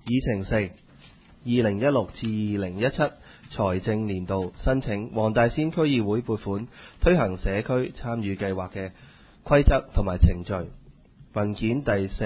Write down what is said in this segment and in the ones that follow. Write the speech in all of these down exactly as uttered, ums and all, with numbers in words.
議程四，二零一六至二零一七財政年度申請黃大仙區議會撥款推行社區參與計劃嘅規則同埋程序。文件第四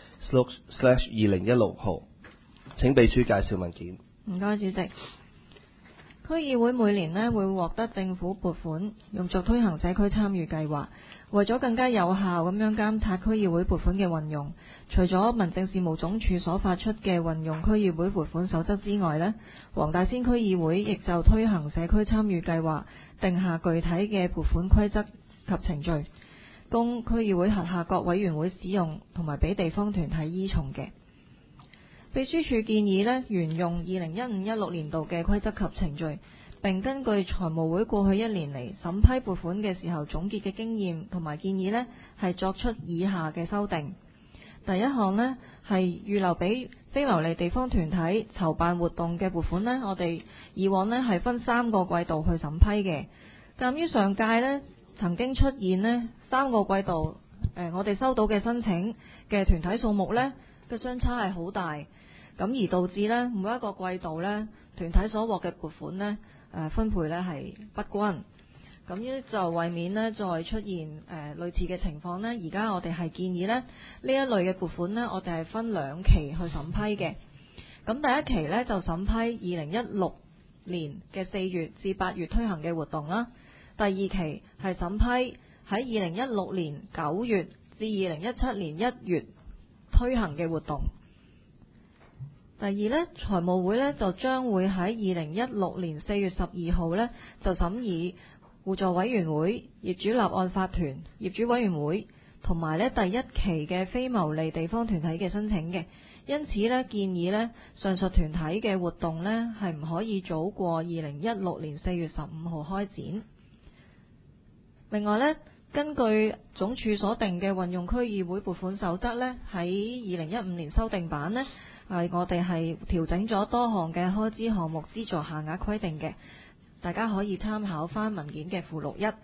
slash 二零一六號，請秘書介紹文件。 唔該，主席。區議會每年呢會獲得政府撥款，用作推行社區參與計劃。為咗更加有效咁樣監察區議會撥款嘅運用，除咗民政事務總署所發出嘅運用區議會撥款守則之外呢，黃大仙區議會亦就推行社區參與計劃定下具體嘅撥款規則及程序，供區議會轄下各委員會使用，同埋俾地方團體依從嘅。秘書處建議呢沿用二零一五一六年度嘅規則及程序，並根據財務會過去一年嚟審批撥款嘅時候總結嘅經驗同埋建議呢係作出以下嘅修訂。第一項呢係預留俾非牟利地方團體籌辦活動嘅撥款呢，我哋以往呢係分三個季度去審批嘅。鑑於上屆呢曾經出現呢三個季度，誒我哋收到嘅申請嘅團體數目呢嘅相差係好大。咁而導致呢每一個季度呢團體所獲嘅撥款呢誒分配呢係不均，咁呢就為免呢再出現誒類似嘅情況呢，而家我哋係建議呢呢一類嘅撥款呢，我哋係分兩期去審批嘅。咁第一期呢就審批二零一六年嘅四月至八月推行嘅活動啦，第二期係審批喺二零一六年九月至二零一七年一月推行嘅活動。第二呢，財務會呢就將會喺二零一六年四月十二號呢就審議互助委員會、業主立案法團、業主委員會同埋呢第一期嘅非牟利地方團體嘅申請嘅，因此呢建議呢上述團體嘅活動呢係唔可以早過二零一六年四月十五號開展。另外呢，根據總署所定嘅運用區議會撥款守則呢，喺二零一五年修訂版呢係我哋係調整咗多項嘅開支項目資助限額規定嘅，大家可以參考翻文件嘅附錄一。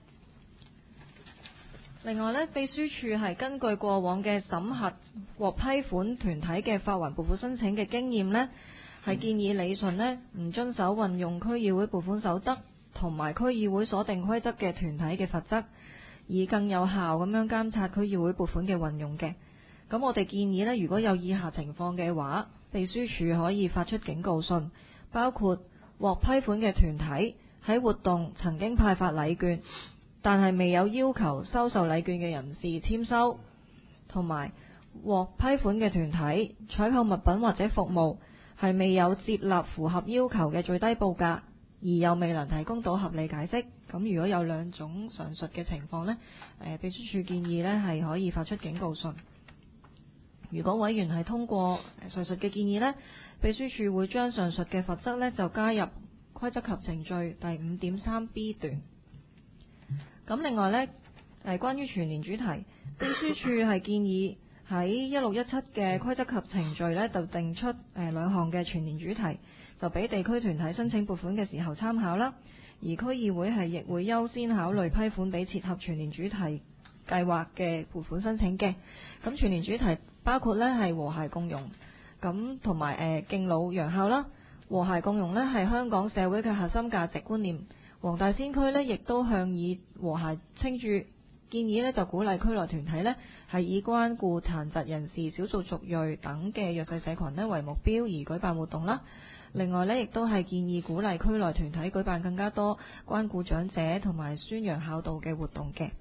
另外呢，秘書處係根據過往嘅審核獲批款團體嘅發還撥款申請嘅經驗呢，係建議理順呢唔遵守運用區議會撥款守則同埋區議會所定規則嘅團體嘅罰則，以更有效咁樣監察區議會撥款嘅運用嘅。咁我哋建議呢，如果有以下情況嘅話，秘書處可以發出警告信，包括獲批款嘅團體喺活動曾經派發禮券，但係未有要求收受禮券嘅人士簽收，同埋獲批款嘅團體採購物品或者服務係未有接納符合要求嘅最低報價，而又未能提供到合理解釋。咁如果有兩種上述嘅情況呢，誒秘書處建議呢係可以發出警告信。如果委員係通過上述嘅建議呢，秘書處會將上述嘅罰則呢就加入規則及程序第五點三 B 段。咁另外呢，誒關於全年主題，秘書處係建議喺一六一七嘅規則及程序呢就定出誒兩項嘅全年主題，就俾地區團體申請撥款嘅時候參考啦。而區議會係亦會優先考慮批款俾切合全年主題計劃嘅撥款申請嘅。咁全年主題包括呢係和諧共融，咁同埋誒敬老養孝啦。和諧共融呢係香港社會嘅核心價值觀念。黃大仙區呢亦都向以和諧稱著，建議呢就鼓勵區內團體呢係以關顧殘疾人士、少數族裔等嘅弱勢社群呢為目標而舉辦活動啦。另外呢，亦都係建議鼓勵區內團體舉辦更加多關顧長者同埋宣揚孝道嘅活動嘅。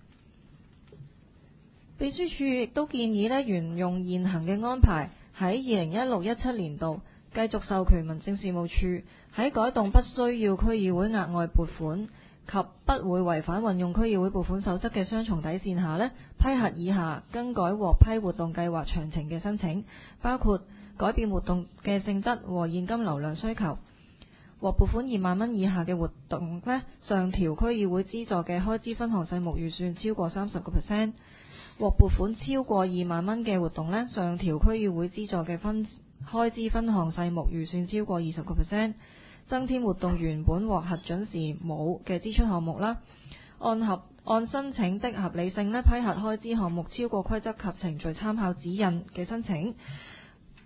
秘書處亦都建議呢沿用現行嘅安排，喺二零一六一七年度繼續授權民政事務處喺改動不需要區議會額外撥款及不會違反運用區議會撥款守則嘅雙重底線下呢，批核以下更改獲批活動計劃詳情嘅申請，包括改變活動嘅性質和現金流量需求。獲撥款二萬蚊以下嘅活動呢，上調區議會資助嘅開支分項細目預算超過三十個 percent。獲撥款超過二萬蚊嘅活動呢，上調區議會資助嘅分開支分項細目預算超過二十個 percent， 增添活動原本獲核准時冇嘅支出項目啦。按合按申請的合理性呢，批核開支項目超過規則及程序參考指引嘅申請，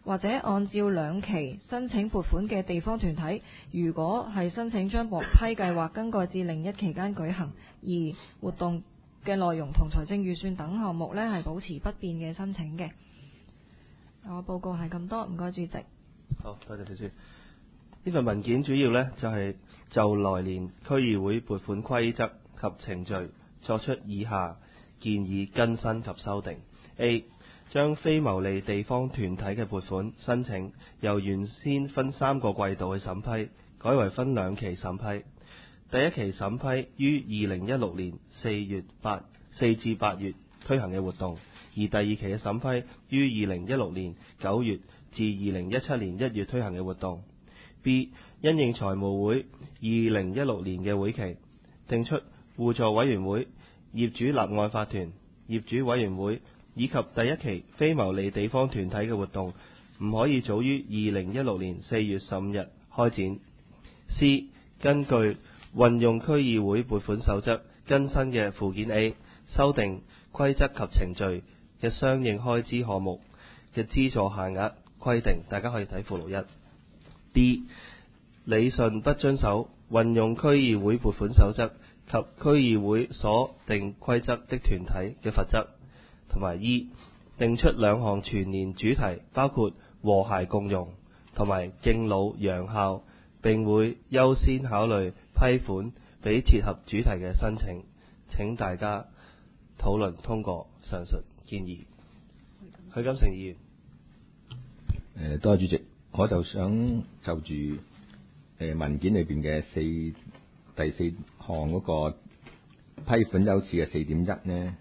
或者按照兩期申請撥款嘅地方團體，如果係申請將獲批計劃更改至另一期間舉行，而活動嘅內容同財政預算等項目呢係保持不變嘅申請嘅。我報告係咁多，唔該主席。 好，多謝秘書。呢份文件主要呢就係、是、就來年區議會撥款規則及程序作出以下建議更新及修訂。A. 將非牟利地方團體嘅撥款申請由原先分三個季度去審批，改為分兩期審批。第一期審批於二零一六年四月八四至八月推行嘅活動，而第二期嘅審批於二零一六年九月至二零一七年一月推行嘅活動。B. 因應財務會二零一六年嘅會期，定出互助委員會、業主立案法團、業主委員會以及第一期非牟利地方團體嘅活動唔可以早於二零一六年四月十五日開展。C. 根據運用區議會撥款守則更新嘅附件 A 修訂規則及程序嘅相應開支項目嘅資助限額規定，大家可以睇附錄一。D. 理順不遵守運用區議會撥款守則及區議會所定規則的團體嘅罰則，同埋 E. 定出兩項全年主題，包括和諧共融同埋敬老養校，並會優先考慮批款俾切合主題嘅申請。請大家討論通過上述建議。許金城議員。 誒，多謝主席。我就想就住誒、呃、文件裏邊嘅四第四項嗰個批款優次嘅四點一呢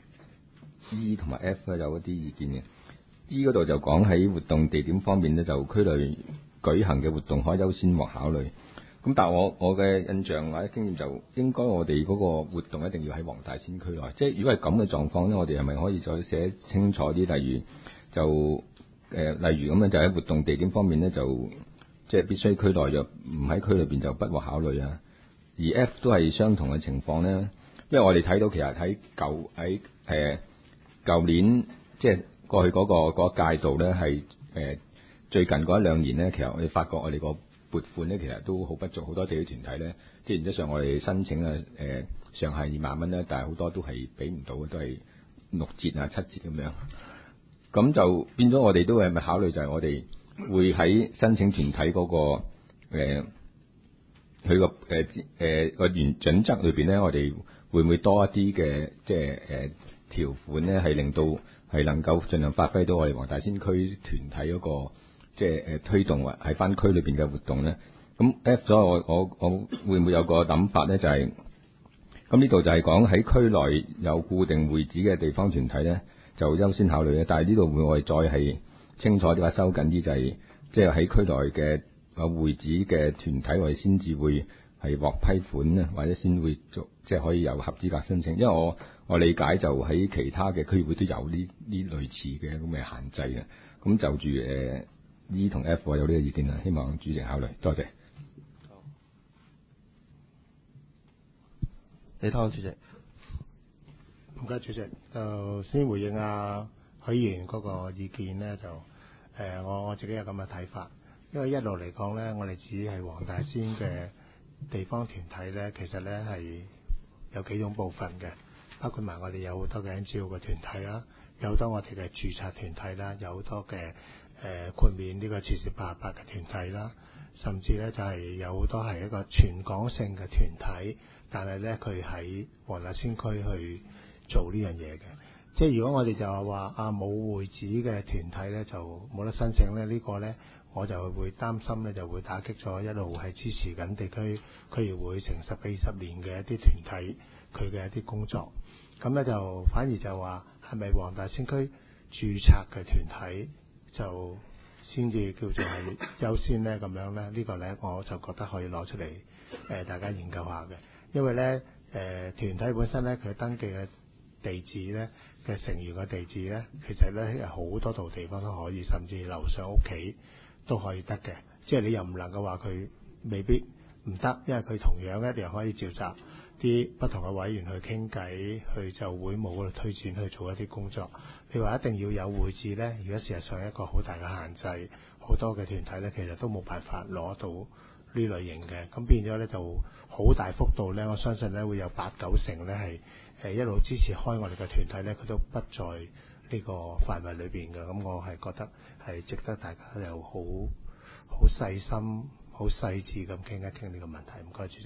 E 同埋 F 咧有一啲意見嘅。E 嗰度就講喺活動地點方面呢，就區內舉行嘅活動可以優先獲考慮。咁但係我我嘅印象或者經驗就應該我哋嗰個活動一定要喺黃大仙區內。即係如果係咁嘅狀況呢，我哋係咪可以再寫清楚啲？例如就誒、呃，例如咁樣就喺活動地點方面咧，就即係必須區內就唔喺區裏邊就不獲考慮啊。而 F 都係相同嘅情況咧，因為我哋睇到其實喺舊喺誒舊年即係過去嗰、嗰個嗰屆度咧，係誒、呃、最近嗰一兩年咧，其實我哋發覺我哋個撥款咧，其實都好不足，好多地區團體咧，即係原則上我哋申請啊誒、呃、上限二萬蚊咧，但係好多都係俾唔到，都係六折啊七折咁樣。咁就變咗，我哋都係咪考慮就係我哋會喺申請團體嗰、那個誒佢個誒誒個原準則裏邊咧，我哋會唔會多一啲嘅即係誒條款咧，係令到係能夠盡量發揮到我哋黃大仙區團體嗰、那個即係誒推動或喺翻區裏邊嘅活動咧？咁 F 咗我我我會唔會有個諗法咧？就係咁呢度就係講喺區內有固定會址嘅地方團體咧，就優先考慮嘅，但係呢度會我哋再係清楚啲話收緊啲，就係即係喺區內嘅啊會址嘅團體，我哋先至會係獲批款咧，或者先會做即係可以有合資格申請。因為我我理解就喺其他嘅區議會都有呢呢類似嘅咁嘅限制嘅。咁就住誒 E 同 F 我有呢個意見啊，希望主席考慮。多謝。 李湯主席。 唔該，主席，就先回應阿許議員嗰個意見呢，就誒、呃、我我自己有咁嘅睇法，因為一路嚟講呢，我哋只係黃大仙嘅地方團體呢，其實呢係有幾種部分嘅，包括埋我哋有好多嘅 N G O 嘅團體啦，有好多我哋嘅註冊團體啦，有好多嘅誒、呃、豁免呢個慈善八十八嘅團體啦，甚至呢就係、是、有好多係一個全港性嘅團體，但係呢，佢喺黃大仙區去做呢樣嘢嘅，即係如果我哋就係話啊冇會址嘅團體呢，就冇得申請呢。呢、呢個呢，我就會擔心呢，就會打擊咗一路係支持緊地區區議會成十幾十年嘅一啲團體佢嘅一啲工作。咁呢，就反而就話係咪黃大仙區註冊嘅團體就先至叫做係優先呢？咁樣呢，呢、呢個呢，我就覺得可以攞出嚟誒、呃、大家研究下嘅，因為呢，誒、呃、團體本身呢，佢登記嘅地址咧嘅成員嘅地址咧，其實咧有好多度地方都可以，甚至樓上屋企都可以得嘅。即係你又唔能夠話佢未必唔得，因為佢同樣一樣可以召集啲不同嘅委員去傾偈，去就會務嗰度推薦去做一啲工作。你話一定要有會址咧，而家事實上一個好大嘅限制， 好多嘅團體咧，其實都冇辦法攞到呢類型嘅，咁變咗咧就好大幅度咧，我相信咧會有八九成咧係誒一路支持開我哋嘅團體咧，佢都不在呢個範圍裏邊嘅，咁我係覺得係值得大家又好好細心、好細緻咁傾一傾呢個問題。唔該，主席。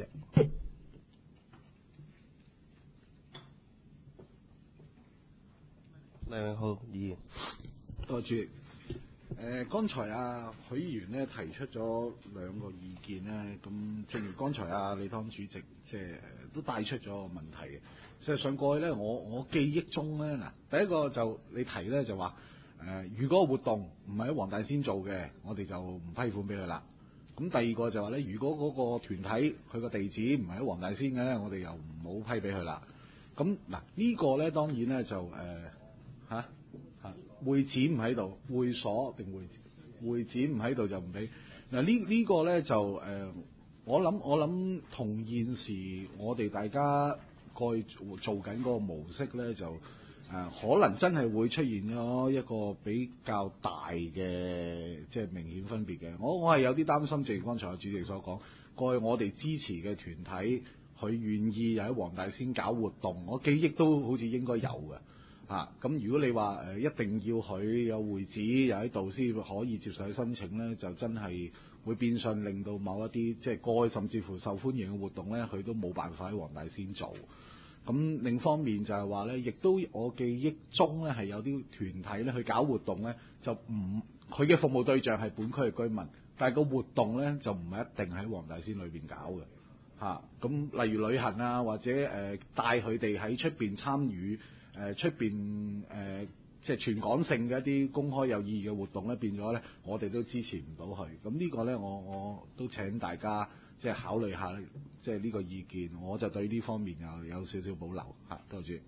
梁永浩議員， 多謝主席。誒，剛才啊許議員咧提出咗兩個意見咧，咁正如剛才啊李湯主席即係都帶出咗個問題嘅。事實上過去咧，我我記憶中咧嗱，第一個就你提咧就話誒、呃，如果活動唔係喺黃大仙做嘅，我哋就唔批款俾佢啦。咁第二個就話咧，如果嗰個團體佢個地址唔係喺黃大仙嘅咧，我哋又唔好批俾佢啦。咁嗱、這個、呢個咧當然咧就誒嚇嚇會展唔喺度，會所定會會展唔喺度就唔俾。嗱、這個、呢呢個咧就誒、呃，我諗我諗同現時我哋大家過去做做緊嗰個模式咧就。誒、呃、可能真係會出現咗一個比較大嘅即係明顯分別嘅，我我係有啲擔心，正如剛才主席所講，過去我哋支持嘅團體，佢願意又喺黃大仙搞活動，我記憶都好似應該有嘅，啊咁如果你話誒、呃、一定要佢有會址又喺度先可以接受佢申請呢，就真係會變相令到某一啲即係過去甚至乎受歡迎嘅活動呢，佢都冇辦法喺黃大仙做。咁另一方面就係話咧，亦都我記憶中咧係有啲團體咧去搞活動咧，就唔佢嘅服務對象係本區嘅居民，但係個活動咧就唔係一定喺黃大仙裏邊搞嘅嚇。咁、啊、例如旅行啊，或者誒、呃、帶佢哋喺出邊參與誒出邊誒即係全港性嘅一啲公開有意義嘅活動咧，變咗咧我哋都支持唔到佢。咁呢個咧我我都請大家。即係考慮下，即係呢個意見，我就對呢方面又有少少保留嚇。多謝。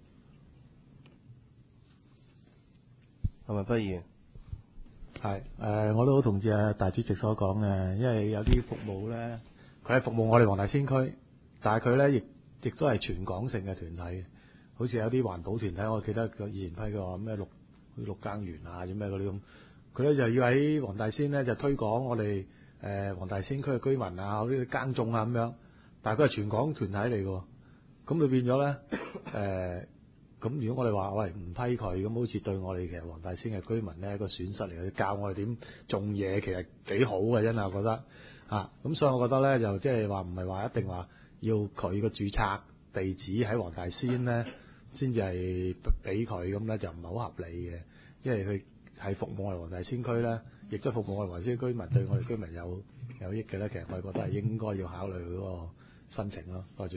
係咪不議員？ 係誒、呃，我都好同意啊大主席所講嘅，因為有啲服務咧，佢係服務我哋黃大仙區，但係佢咧亦亦都係全港性嘅團體，好似有啲環保團體，我記得佢以前批過咩綠綠耕園啊，啲咩嗰啲咁，佢咧就要喺黃大仙咧就推廣我哋。誒黃、呃、大仙區嘅居民啊，嗰啲耕種啊咁樣，但係佢係全港團體嚟嘅，咁佢變咗咧誒，咁、呃、如果我哋話喂唔批佢，咁好似對我哋其實黃大仙嘅居民咧一個損失嚟嘅，教我哋點種嘢，其實幾好嘅，真係我覺得啊，咁所以我覺得咧就即係話唔係話一定話要佢個註冊地址喺黃大仙咧，先至係俾佢咁咧，就唔係好合理嘅，因為佢係服務我哋黃大仙區咧。亦都服務我哋黃大仙居民，對我哋居民有有益嘅咧，其實我哋覺得係應該要考慮佢嗰個申請咯。多謝。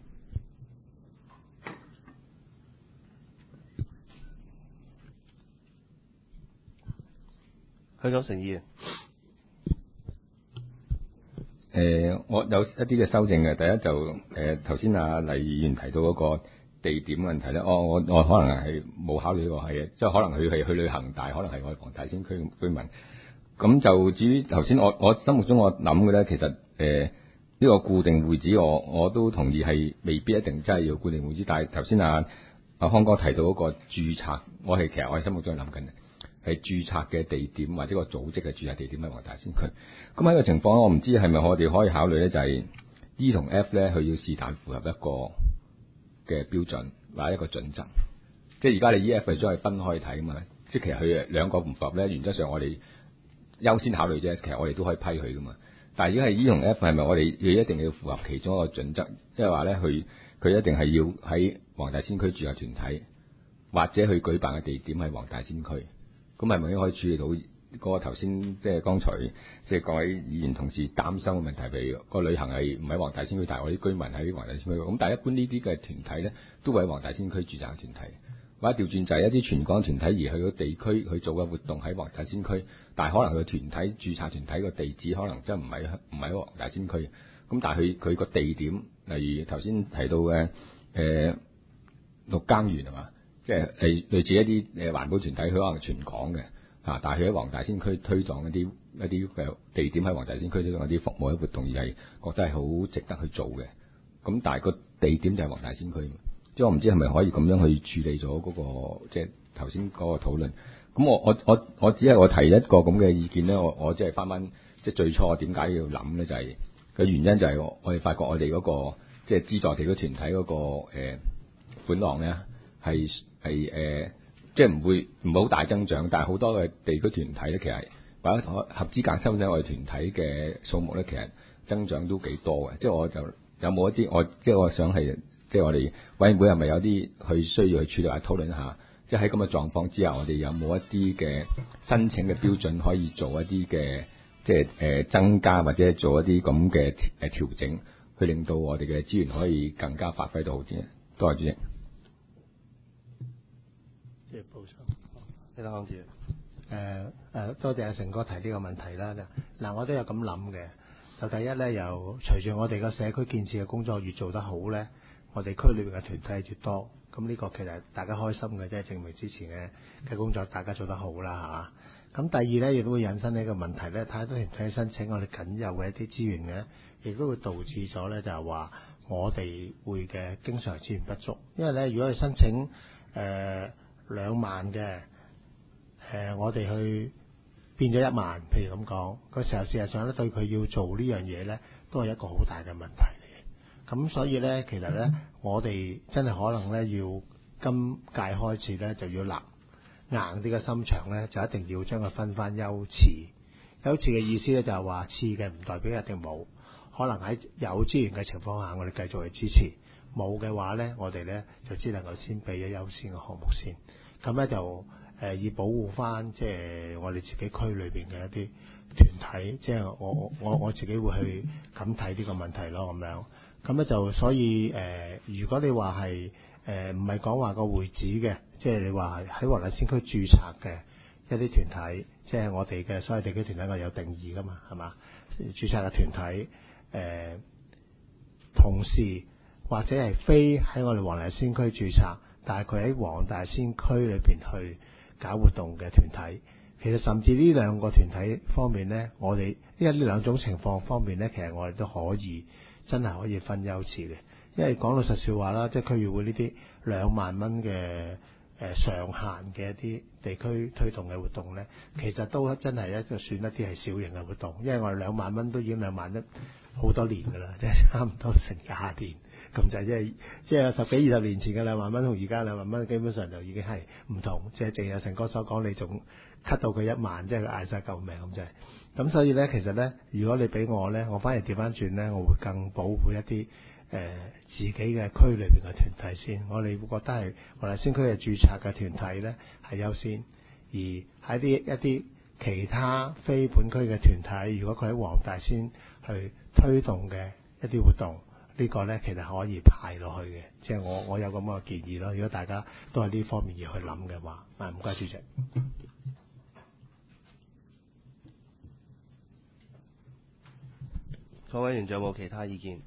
許九成議員。 誒、呃，我有一啲嘅修正嘅。第一就誒頭先阿黎議員提到嗰個地點問題咧，哦，我我可能係冇考慮呢個係，即係可能佢係去旅行，但係可能係我哋黃大仙區嘅居民。咁就至於頭先我我心目中我諗嘅咧，其實誒呢、呃這個固定會址我我都同意係未必一定真係要固定會址，但係頭先阿阿康哥提到嗰個註冊，我係其實我喺心目中諗緊嘅係註冊嘅地點或者個組織嘅註冊地點喺黃大仙區。咁喺個情況，我唔知係咪我哋可以考慮咧，就係、是、E 同 F 咧，佢要是但符合一個嘅標準或者一個準則。即係而家你 E、F 係將佢分開睇啊嘛，即係其實佢兩個唔符合咧，原則上我哋優先考慮啫，其實我哋都可以批佢噶嘛。但係如果係 E 同 F 係咪我哋要一定要符合其中一個準則？即係話咧，佢佢一定係要喺黃大仙區住嘅團體，或者佢舉辦嘅地點係黃大仙區。咁係咪可以處理到嗰個頭先即係剛才即係各位議員同事擔心嘅問題？譬如個旅行係唔喺黃大仙區，但係我啲居民喺黃大仙區。咁但係一般呢啲嘅團體咧，都會喺黃大仙區駐紮嘅團體。或者調轉就係一啲全港團體而去個地區去做嘅活動喺黃大仙區，但係可能佢團體註冊團體個地址可能真係唔係唔係喺黃大仙區，咁但係佢佢個地點，例如頭先提到嘅誒綠耕園係嘛，即係係類似一啲誒環保團體，佢可能全港嘅嚇，但係佢喺黃大仙區推廣一啲一啲嘅地點喺黃大仙區推廣一啲服務嘅活動，而係覺得係好值得去做嘅，咁但係個地點就係黃大仙區。即係我唔知係咪可以咁樣去處理咗嗰、那個即係頭先嗰個討論嗰、 咁我我我我只係我提一個咁嘅意見咧，我我即係翻翻即係最初點解要諗咧，就係、是、個原因就係我我哋發覺我哋嗰、那個即係資助地區團體嗰、那個誒、呃、款項咧係係誒即係唔會唔會好大增長，但係好多嘅地區團體咧，其實或者合資格申請我哋團體嘅數目咧，其實增長都幾多嘅。即係我就有冇一啲我即係我想係即係我哋委員會係咪有啲去需要去處理下討論一下？即係喺咁嘅狀況之下，我哋有冇一啲嘅申請嘅標準可以做一啲嘅即係誒、呃、增加或者做一啲咁嘅誒調整，去令到我哋嘅資源可以更加發揮到好啲。多謝主席。 即係補充。 呢個講住。 誒誒，多謝阿成哥提呢個問題啦。嗱，我都有咁諗嘅。就第一咧，由隨住我哋個社區建設嘅工作越做得好咧，我哋區裏邊嘅團體越多。咁呢個其實大家開心嘅，即係證明之前嘅嘅工作大家做得好啦嚇。咁第二咧，亦都會引申呢個問題咧，太多團體申請我哋僅有嘅一啲資源嘅，亦都會導致咗咧就係話我哋會嘅經常資源不足。因為咧，如果你申請誒、呃、兩萬嘅，誒、呃、我哋去變咗一萬，譬如咁講，個時候事實上咧對佢要做呢樣嘢咧，都係一個好大嘅問題。咁所以咧，其實咧，我哋真係可能咧，要今屆開始咧，就要立硬啲嘅心腸咧，就一定要將佢分翻優次。優次嘅意思咧，就係話次嘅唔代表一定冇，可能喺有資源嘅情況下，我哋繼續去支持；冇嘅話咧，我哋咧就只能夠先俾咗優先嘅項目先。咁咧就誒、呃、以保護翻即係我哋自己區裏邊嘅一啲團體，即係我我我自己會去咁睇呢個問題咯，咁樣。咁咧就所以誒、呃，如果你話係誒唔係講話個會址嘅，即係你話喺黃大仙區註冊嘅一啲團體，即係我哋嘅所有地區團體，我有定義噶嘛，係嘛？註冊嘅團體誒、呃，同時或者係非喺我哋黃大仙區註冊，但係佢喺黃大仙區裏邊去搞活動嘅團體，其實甚至呢兩個團體方面咧，我哋因為呢兩種情況方面咧，其實我哋都可以。真係可以分優次嘅，因為講老實説話啦，即係區議會呢啲兩萬蚊嘅誒上限嘅一啲地區推動嘅活動咧，其實都真係一個算一啲係小型嘅活動，因為我哋兩萬蚊都已經兩萬一好多年㗎啦，即係差唔多成廿年咁就即係即係十幾二十年前嘅兩萬蚊同而家兩萬蚊基本上就已經係唔同，即係正如成哥所講，你仲 cut 到佢一萬，即係佢嗌晒救命咁就係。咁所以咧，其實咧，如果你俾我咧，我反而調翻轉咧，我會更保護一啲誒、呃、自己嘅區裏邊嘅團體先。我哋會覺得係黃大仙區嘅註冊嘅團體咧係優先，而喺啲一啲其他非本區嘅團體，如果佢喺黃大仙去推動嘅一啲活動，這個、呢個咧其實可以排落去嘅。即係我我有咁嘅建議咯。如果大家都係呢方面要去諗嘅話，啊唔該主席。 各位委員仲有冇其他意見？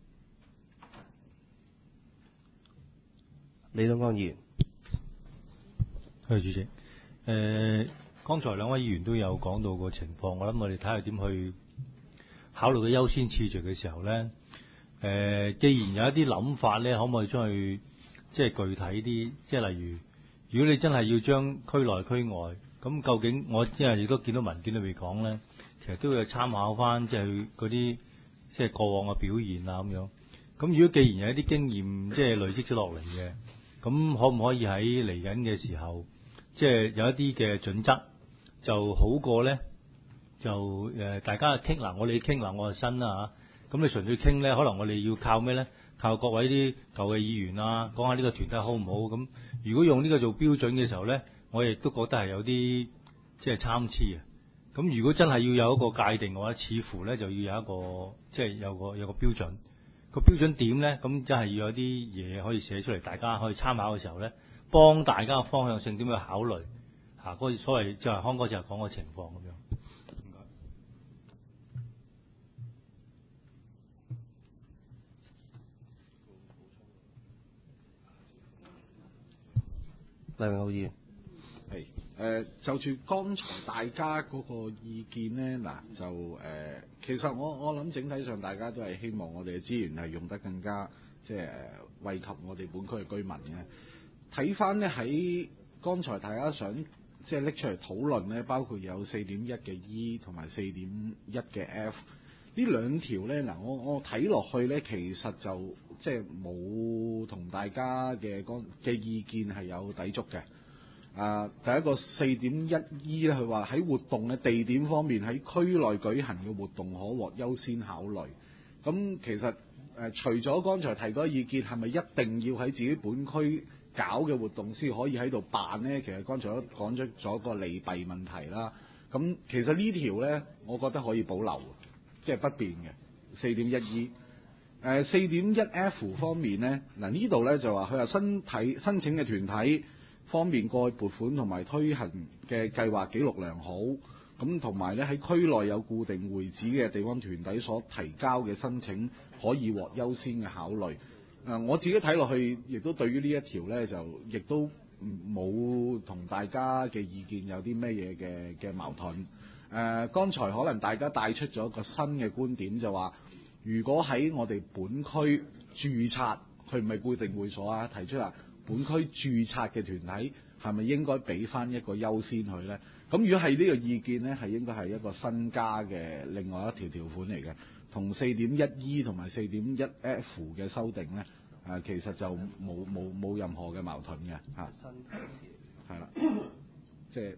李東江議員， 係主席。誒、呃，剛才兩位議員都有講到個情況，我諗我哋睇下點去考慮個優先次序嘅時候咧。誒、呃，既然有一啲諗法咧，可唔可以將佢即係具體啲？即係例如，如果你真係要將區內區外，咁究竟我即係亦都見到文件裏邊講咧，其實都要參考翻即係嗰啲。即係過往嘅表現啊咁樣，咁如果既然有一啲經驗即係累積咗落嚟嘅，咁可唔可以喺嚟緊嘅時候，即係有一啲嘅準則就好過咧？就誒大家傾嗱，我哋傾嗱，我係新啦嚇，咁你純粹傾咧，可能我哋要靠咩咧？靠各位啲舊嘅議員啊，講下呢個團體好唔好？咁如果用呢個做標準嘅時候咧，我亦都覺得係有啲即係參差啊。咁如果真係要有一個界定嘅話，似乎咧就要有一個即係有個有個標準。個標準點咧，咁真係要有啲嘢可以寫出嚟，大家可以參考嘅時候咧，幫大家嘅方向性點去考慮嚇嗰個所謂就係康哥就係講個情況咁樣。唔該。黎榮浩議員。 係。誒、呃、就住剛才大家嗰個意見咧，嗱就誒、呃，其實我我諗整體上大家都係希望我哋嘅資源係用得更加即係惠及我哋本區嘅居民嘅。睇翻咧喺剛才大家想即係拎出嚟討論咧，包括有四點一嘅 E 同埋四點一嘅 F 呢兩條咧，嗱我我睇落去咧，其實就即係冇同大家嘅嘅意見係有抵觸嘅。啊，第一個四點一 E 咧，佢話喺活動嘅地點方面，喺區內舉行嘅活動可獲優先考慮。咁其實誒、呃，除咗剛才提嗰個意見，係咪一定要喺自己本區搞嘅活動先可以喺度辦呢？其實剛才都講出咗個利弊問題啦。咁其實呢條呢，我覺得可以保留，即係不變嘅四點一 E。誒四點一 F 方面呢，嗱呢度呢就話佢話申體申請嘅團體方面過去撥款同埋推行嘅計劃記錄良好，咁同埋咧喺區內有固定會址嘅地方團體所提交嘅申請可以獲優先嘅考慮。誒、呃、我自己睇落去，亦都對於呢一條呢，就亦都冇同大家嘅意見有啲咩嘢嘅嘅矛盾。誒、呃、剛才可能大家帶出咗一個新嘅觀點，就話如果喺我哋本區註冊，佢唔係固定會所啊，提出啦。本區註冊嘅團體係咪應該俾翻一個優先佢呢？咁如果係呢個意見呢，係應該係一個新加嘅另外一條條款嚟嘅，同四點一 E 同埋四點一 F 嘅修訂呢，誒、呃、其實就冇冇冇任何嘅矛盾嘅嚇。係啦，即係。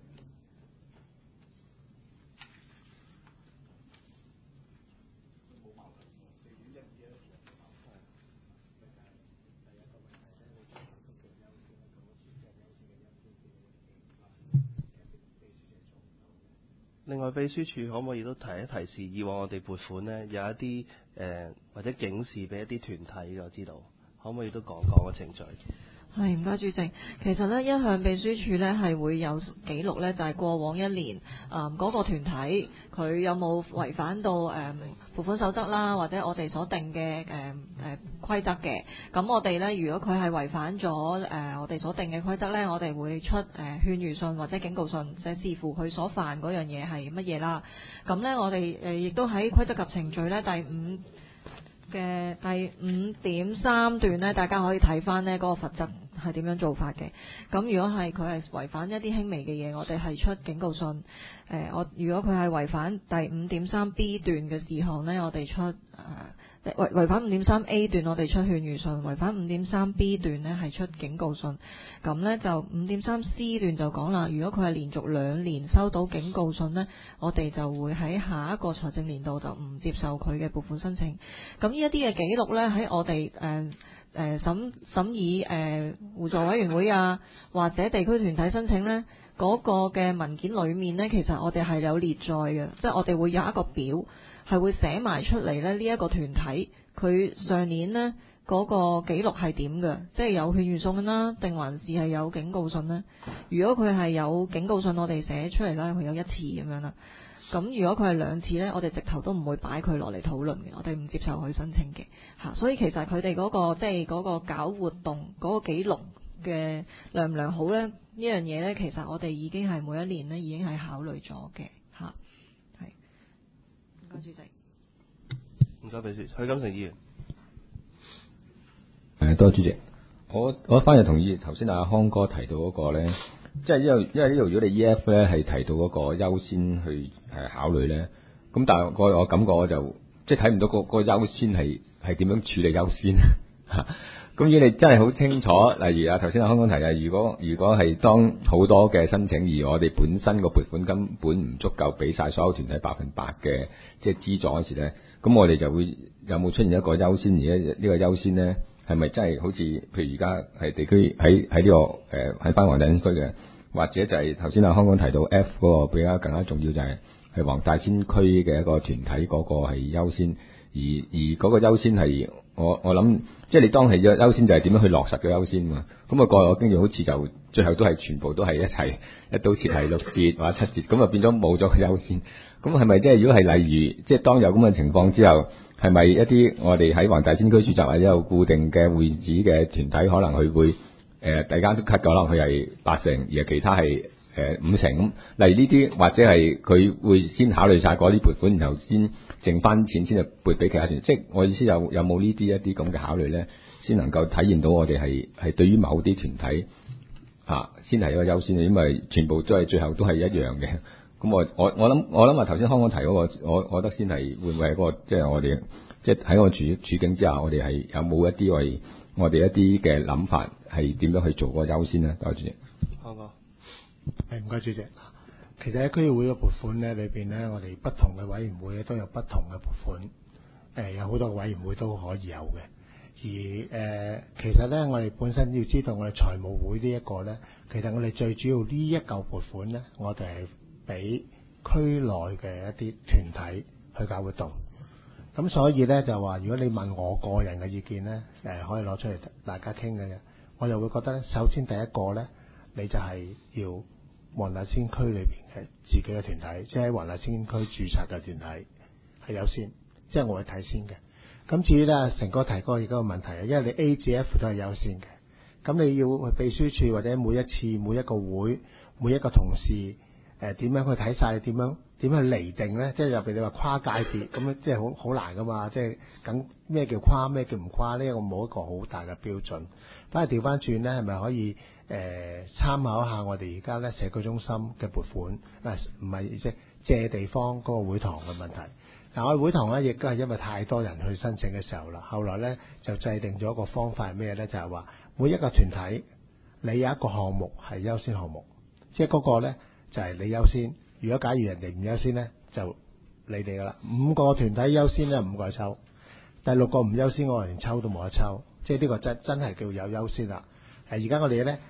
另外，秘書處可唔可以都提一提示，以往我哋撥款呢，有一啲誒、呃、或者警示俾一啲團體，我知道，可唔可以都講講個程序？ 係，唔該主席。其實呢，一向秘書處呢係會有記錄呢，就係、是、過往一年誒嗰、呃那個團體佢有冇違反到誒、呃、撥款守則啦，或者我哋所定嘅誒誒規則嘅。咁我哋呢，如果佢係違反咗誒、呃、我哋所定嘅規則呢，我哋會出誒、呃、勸喻信或者警告信，即係視乎佢所犯嗰樣嘢係乜嘢啦。咁呢，我哋誒亦都喺規則及程序呢第五嘅第五點三段呢，大家可以睇翻呢嗰個罰則係點樣做法嘅。咁如果係佢係違反一啲輕微嘅嘢，我哋係出警告信。誒、呃，我如果佢係違反第五點三 B 段嘅事項呢，我哋出誒違違反五點三 A 段，我哋出勸喻信；違反五點三 B 段呢係出警告信。咁呢就五點三 C 段就講啦，如果佢係連續兩年收到警告信呢，我哋就會喺下一個財政年度就唔接受佢嘅撥款申請。咁呢一啲嘅記錄呢，喺我哋誒。呃誒審審議誒互助委員會啊，或者地區團體申請呢嗰、嗰個嘅文件裏面呢，其實我哋係有列載嘅，即係我哋會有一個表係會寫埋出嚟呢。呢、呢、一個團體佢上年呢嗰、嗰個記錄係點嘅，即係有勸喻信啦，定還是係有警告信呢？如果佢係有警告信，我哋寫出嚟啦，佢有一次咁樣啦。咁如果佢係兩次呢，我哋直頭都唔會擺佢落嚟討論嘅，我哋唔接受佢申請嘅嚇。所以其實佢哋嗰個即係嗰個搞活動嗰、嗰個記錄嘅良唔良好呢，呢樣嘢呢，其實我哋已經係每一年呢已經係考慮咗嘅嚇。係，唔該主席。 唔該秘書，許金城議員。 誒，多謝主席。我我反而同意頭先阿康哥提到嗰個咧。即係因為因為呢度如果你 E F 咧係提到嗰個優先去誒考慮咧，咁但係我我感覺我就即係睇唔到個個優先係係點樣處理優先嚇。咁如果你真係好清楚，例如啊頭先阿康哥提啊，如果如果係當好多嘅申請而我哋本身個撥款根本唔足夠俾晒所有團體百分百嘅即係資助嗰時咧，咁我哋就會有冇出現一個優先？而家呢個優先咧？係咪真係好似譬如而家係地區喺喺呢個誒喺翻黃大仙區嘅，或者就係頭先阿康講提到 F 嗰個比較更加重要就係係黃大仙區嘅一個團體嗰個係優先，而而嗰個優先係我我諗即係你當係嘅優先就係點樣去落實嘅優先嘛？咁啊過去我經驗好似就最後都係全部都係一齊一刀切係六折或者七折，咁啊變咗冇咗個優先。咁係咪即係如果係例如即係當有咁嘅情況之後？係咪一啲我哋喺黃大仙區註冊或者有固定嘅會址嘅團體，可能佢會誒、呃、大家都 cut 咗，可能佢係八成，而其他係誒、呃、五成咁。例如呢啲或者係佢會先考慮晒嗰啲撥款，然後先剩翻錢先去撥俾其他團。即係我意思有有冇呢啲一啲咁嘅考慮咧，先能夠體現到我哋係係對於某啲團體啊先係一個優先，因為全部都係最後都係一樣嘅。咁我我我諗我諗啊頭先康康提嗰個，我我覺得先係會唔會係嗰個即係我哋即係喺個處處境之下，我哋係有冇一啲我哋我哋一啲嘅諗法係點樣去做個優先咧？多謝主席。 康哥， 係唔該主席。其實喺區議會嘅撥款咧裏邊咧，我哋不同嘅委員會咧都有不同嘅撥款，誒、呃、有好多委員會都可以有嘅。而誒、呃、其實咧，我哋本身要知道我哋財務會呢一個咧，其實我哋最主要呢一嚿撥款咧，我哋係俾區內嘅一啲團體去搞活動。咁所以咧就話，如果你問我個人嘅意見咧，誒、呃、可以攞出嚟大家傾嘅，我就會覺得咧，首先第一個咧，你就係要黃大仙區裏邊嘅自己嘅團體，即係喺黃大仙區註冊嘅團體係優先，即係我會睇先嘅。咁至於咧，成哥提過而家個問題啊，因為你 A 至 F 都係優先嘅，咁你要去秘書處或者每一次每一個會每一個同事誒點樣去睇晒，點樣點樣去釐定咧？即係入邊你話跨界別咁樣，即係好好難噶嘛？即係咁咩叫跨，咩叫唔跨呢？我冇一個好大嘅標準。反而調翻轉咧，係咪可以誒、呃、參考一下我哋而家咧社區中心嘅撥款？誒唔係即係借地方嗰個會堂嘅問題。嗱，我哋會堂咧亦都係因為太多人去申請嘅時候啦，後來咧就制定咗一個方法係咩咧？就係、是、話每一個團體你有一個項目係優先項目，即係嗰個咧就係、是、你優先。如果假如人哋唔優先咧，就你哋噶啦。五個團體優先咧，五個抽；第六個唔優先，我連抽都冇得抽。即係呢個真真係叫有優先啦。誒，而家我哋咧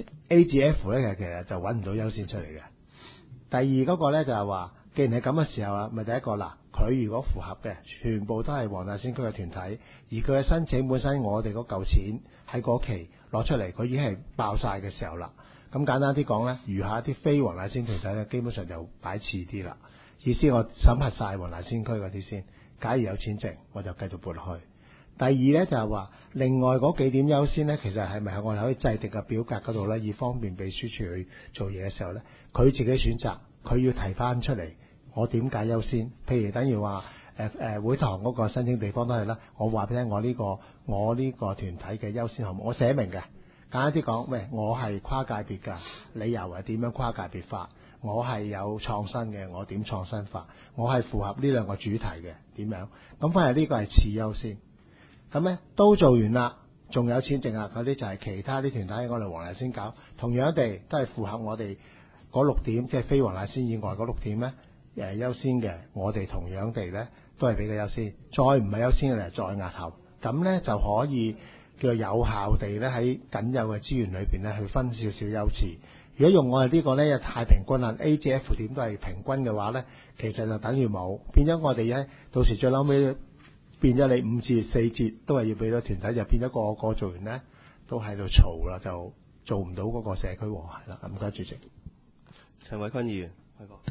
A 至 F 咧，其實就揾唔到優先出嚟嘅。第二嗰個咧就係話，既然係咁嘅時候啦，咪第一個啦。佢如果符合嘅，全部都係黃大仙區嘅團體，而佢嘅申請本身我哋嗰嚿錢喺嗰期攞出嚟，佢已經係爆晒嘅時候啦。咁簡單啲講咧，餘下啲非黃大仙團體咧，基本上就擺遲啲啦。意思我審核晒黃大仙區嗰啲先，假如有錢剩，我就繼續撥落去。第二咧就係話，另外嗰幾點優先咧，其實係咪我哋可以制定嘅表格嗰度咧，以方便秘書處去做嘢嘅時候咧，佢自己選擇，佢要提翻出嚟。我點解優先？譬如等於話誒誒會堂嗰個申請地方都係啦，我話俾你聽，我呢個我呢個團體嘅優先項目，我寫明嘅。簡單啲講，喂，我係跨界別㗎，理由係點樣跨界別法？我係有創新嘅，我點創新法？我係符合呢兩個主題嘅，點樣？咁反而呢個係次優先。咁咧都做完啦，仲有錢剩啊！嗰啲就係其他啲團體我哋黃大仙搞，同樣地都係符合我哋嗰六點，即係非黃大仙以外嗰六點咧。誒優先嘅，我哋同樣地咧都係俾佢優先，再唔係優先嘅就再押後，咁咧就可以叫做有效地咧喺僅有嘅資源裏邊咧去分少少優次。如果用我哋呢個咧太平均啦 ，A 至 F 點都係平均嘅話咧，其實就等於冇，變咗我哋咧到時最嬲尾變咗你五節四節都係要俾咗團體，就變咗個個做完咧都喺度嘈啦，就做唔到嗰個社區和諧啦。唔該主席。 陳偉坤議員，輝哥。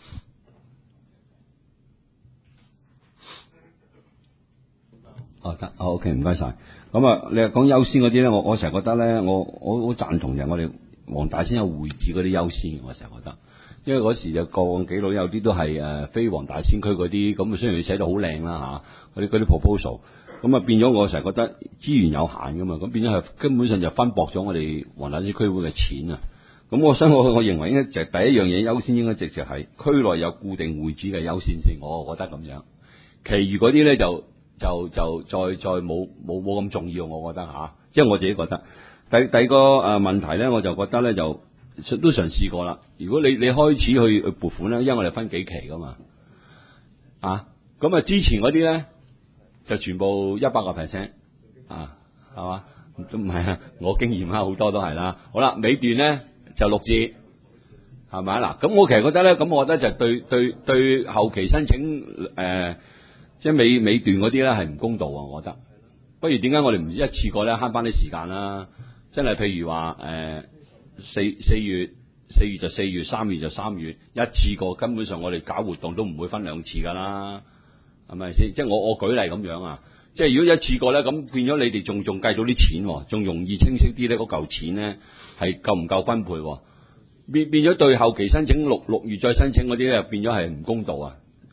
哦得，哦 OK， 唔該晒。咁啊，你講優先嗰啲咧，我我成日覺得咧，我我好贊同就係我哋黃大仙有會址嗰啲優先，我成日覺得，因為嗰時就過往幾年有啲都係誒非黃大仙區嗰啲，咁雖然佢寫到好靚啦嚇，嗰啲嗰啲 proposal，咁啊變咗我成日覺得資源有限噶嘛，咁變咗係根本上就分薄咗我哋黃大仙區會嘅錢啊。咁我想我我認為應該就係第一樣嘢優先應該直接係區內有固定會址嘅優先先，我覺得咁樣，其餘嗰啲咧就。就就再再冇冇冇咁重要，我覺得嚇、啊，即係我自己覺得。第第二個誒、呃、問題咧，我就覺得咧就都嘗試過啦。如果你你開始去去撥款咧，因為我哋分幾期噶嘛，啊，咁啊之前嗰啲咧就全部一百個 percent 啊，係嘛？都唔係啊，我經驗啦，好多都係啦。好啦，尾段咧就六折，係咪啊？嗱，咁我其實覺得咧，咁我覺得就對對對後期申請誒。呃即係尾尾段嗰啲咧係唔公道啊！我覺得，不如點解我哋唔一次過咧慳翻啲時間啦？真係譬如話誒四四月四月就四月，三月就三月，一次過根本上我哋搞活動都唔會分兩次㗎啦，係咪先？即係我我舉例咁樣啊！即係如果一次過咧，咁變咗你哋仲仲計到啲錢，仲容易清晰啲咧嗰嚿錢咧係夠唔夠分配？變變咗對後期申請六六月再申請嗰啲咧變咗係唔公道啊！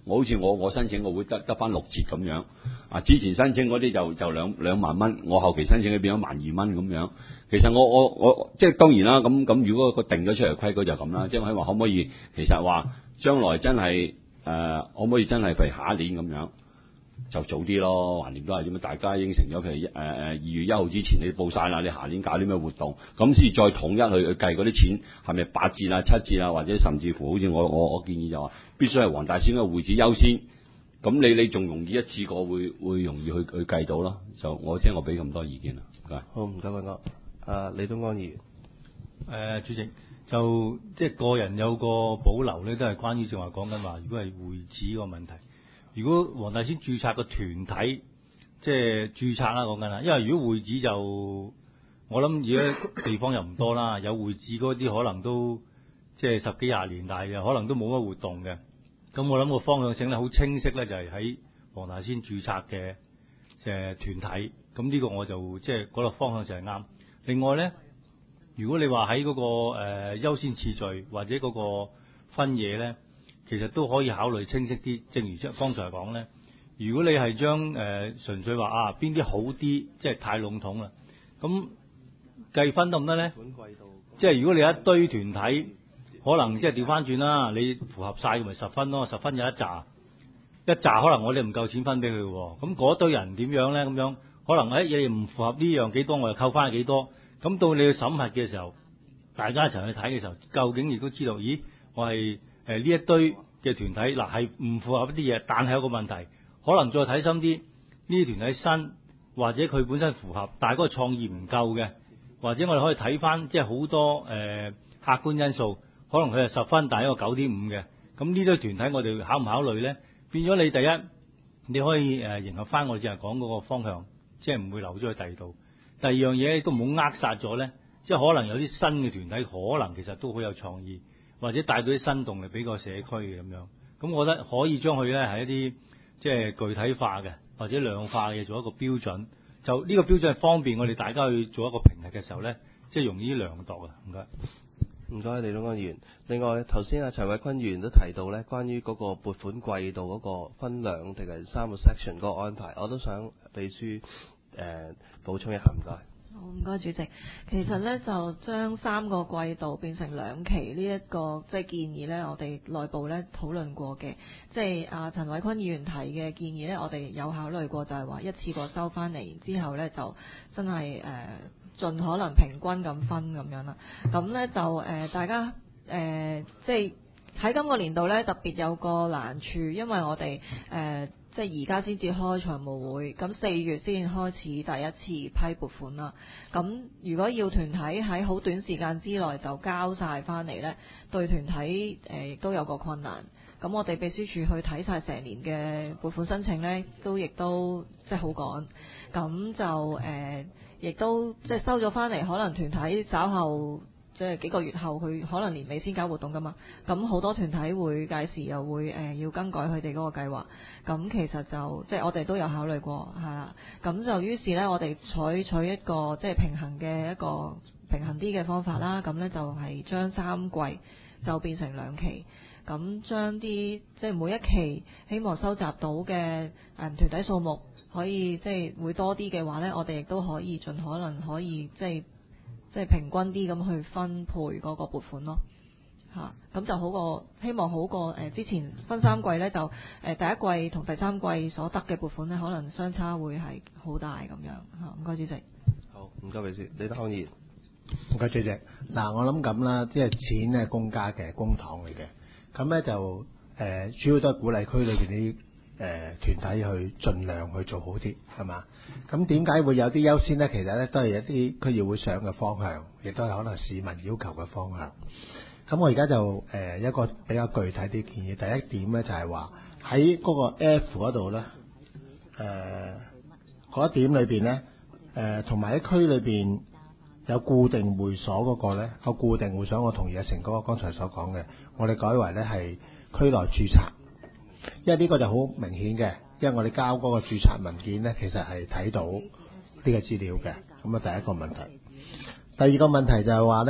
我好似我我申請我會得得翻六折咁樣。啊，之前申請嗰啲就就兩兩萬蚊，我後期申請嘅變咗萬二蚊咁樣。其實我我我即係當然啦，咁咁如果個定咗出嚟規矩就咁啦，即係話可唔可以其實話將來真係誒、呃、可唔可以真係譬如下一年咁樣就早啲咯，橫掂都係點啊？大家應承咗，譬如誒誒二月一號之前你報晒啦，你下年搞啲咩活動，咁先再統一去去計嗰啲錢係咪八折啊、七折啊，或者甚至乎好似我我我建議就話必須係黃大仙嘅會址優先，咁你你仲容易一次過會會容易去去計到咯。就我聽我俾咁多意見啦，唔該。 好，唔該輝哥。啊，李東安議員。 誒、呃，主席就即係個人有個保留咧，都係關於正話講緊話，如果係會址個問題。如果黃大仙註冊個團體，即係註冊啦講緊啦，因為如果會址就我諗而家地方又唔多啦，有會址嗰啲可能都即係十幾廿年，但係可能都冇乜活動嘅。咁我諗個方向性咧好清晰咧，就係喺黃大仙註冊嘅誒團體。咁呢個我就即係嗰個方向就係啱。另外咧，如果你話喺嗰個誒、呃、優先次序或者嗰個分野咧，其實都可以考慮清晰啲。正如即係剛才講咧，如果你係將誒純粹話啊邊啲好啲，即係太籠統啦。咁計分得唔得咧？即係如果你一堆團體，可能即係調翻轉啦，你符合晒咪十分咯，十分有一紮，一紮可能我哋唔夠錢分俾佢喎。咁嗰堆人點樣咧？咁樣可能誒你唔符合呢樣幾多，我又扣翻幾多。咁到你去審核嘅時候，大家一齊去睇嘅時候，究竟亦都知道，咦，我係誒呢一堆嘅團體嗱係唔符合一啲嘢，但係有個問題，可能再睇深啲，呢啲團體新或者佢本身符合，但係嗰個創意唔夠嘅，或者我哋可以睇翻即係好多誒、呃、客觀因素，可能佢係十分，但係一個九點五嘅，咁呢堆團體我哋考唔考慮咧？變咗你第一，你可以誒、呃、迎合翻我哋淨係講嗰個方向，即係唔會留咗去第二度。第二樣嘢都唔好扼殺咗咧，即係可能有啲新嘅團體，可能其實都好有創意，或者帶到啲新動力俾個社區嘅咁樣。咁我覺得可以將佢咧係一啲即係具體化嘅或者量化嘅做一個標準。就呢個標準係方便我哋大家去做一個評核嘅時候咧，即係容易量度啊。唔該， 唔該，李東安議員。另外頭先阿陳偉坤議員都提到咧，關於嗰個撥款季度嗰個分兩定係三個 section 嗰個安排，我都想秘書誒、呃、補充一下，唔該。 好，唔該主席。其實咧就將三個季度變成兩期呢、這、一個即係建議咧，我哋內部咧討論過嘅。即係阿陳偉坤議員提嘅建議咧，我哋有考慮過，就係話一次過收翻嚟，然之後咧就真係誒、呃、盡可能平均咁分咁樣啦。咁咧就誒、呃、大家誒、呃、即係喺今個年度咧特別有個難處，因為我哋誒。呃即係而家先至開財務會，咁四月先開始第一次批撥款啦。咁如果要團體喺好短時間之內就交晒翻嚟呢，對團體誒亦都有個困難。咁我哋秘書處去睇晒成年嘅撥款申請呢，都亦都即係好趕。咁就誒，亦、呃、都即係收咗翻嚟，可能團體稍後。即係幾個月後，佢可能年尾先搞活動㗎嘛。咁好多團體會屆時又會誒、呃、要更改佢哋嗰個計劃。咁其實就即係我哋都有考慮過，係啦。咁就於是呢，我哋採取一個即係平衡嘅一個平衡啲嘅方法啦。咁呢就係將三季就變成兩期。咁將啲即係每一期希望收集到嘅誒團體數目可以即係會多啲嘅話呢，我哋亦都可以盡可能可以即係。即係平均啲咁去分配嗰個撥款咯，嚇、啊、咁就好過希望好過誒、呃、之前分三季呢，就誒、呃、第一季同第三季所得嘅撥款呢，可能相差會係好大咁樣嚇。唔該主席。 好，唔該秘書，李德康議員。 唔該主席。嗱，我諗咁啦，即係錢係公家嘅公帑嚟嘅，咁咧就誒、呃、主要都係鼓勵區裏邊啲。誒、呃、團體去盡量去做好啲，係嘛？咁點解會有啲優先呢？其實咧都係一啲區議會想嘅方向，亦都係可能市民要求嘅方向。咁我而家就誒、呃、一個比較具體啲建議。第一點咧就係話喺嗰個 F 嗰度咧，誒嗰一點裏邊咧，誒同埋喺區裏邊有固定會所嗰個咧，個固定會所我同意阿成哥剛才所講嘅，我哋改為咧係區內註冊。因為呢個就好明顯嘅，因為我哋交嗰個註冊文件呢，其實係睇到呢個資料嘅。咁啊，第一個問題。第二個問題就係話呢，